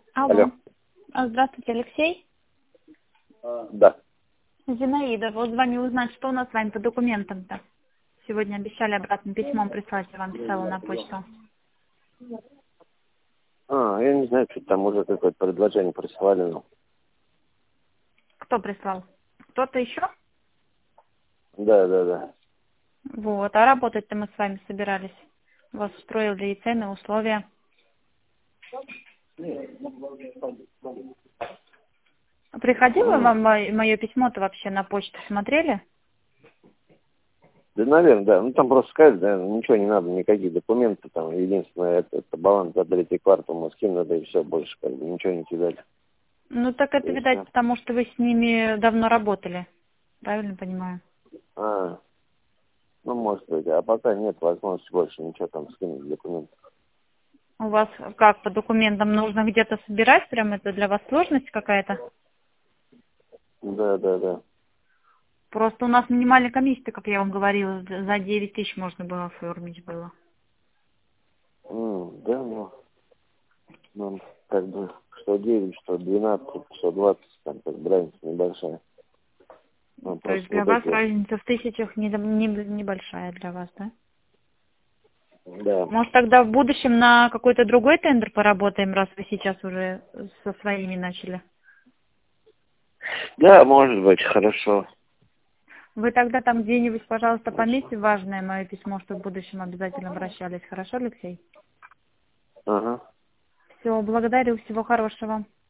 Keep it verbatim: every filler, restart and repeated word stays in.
Алло. Алло. А, Здравствуйте, Алексей. Да. Зинаида, вот звоню узнать, что у нас с вами по документам-то. Сегодня обещали обратным письмом прислать, я вам писала на почту. А, я не знаю, что там уже какое-то предложение прислали. Ну. Кто прислал? Кто-то еще? Да, да, да. Вот, а работать-то мы с вами собирались. Вас устроили и цены, и условия. Приходило М. вам мое письмо-то вообще на почту? Смотрели? Да, наверное, да. Ну там просто сказать, да, ничего не надо, никаких документов там. Единственное, это, это баланс за третий квартал мы скинули, и все, больше как бы ничего не кидали. Ну так это, И видать, всё. потому что вы с ними давно работали. Правильно понимаю? А, ну может быть, а пока нет возможности больше ничего там скинуть документов. У вас как по документам нужно где-то собирать? Прям это для вас сложность какая-то? Да, да, да. Просто у нас минимальная комиссия, как я вам говорила, за девять тысяч можно было оформить было. М, да, ну, ну, как бы, что девять, что двенадцать, что двадцать, там, как бы разница небольшая. Ну, То есть просто для вот вас эти, разница в тысячах не, не- небольшая для вас, да? да. Может, тогда в будущем на какой-то другой тендер поработаем, раз вы сейчас уже со своими начали? Да, может быть, хорошо. Вы тогда там где-нибудь, пожалуйста, пометьте важное мое письмо, чтобы в будущем обязательно обращались. Хорошо, Алексей? Ага. Все, благодарю, всего хорошего.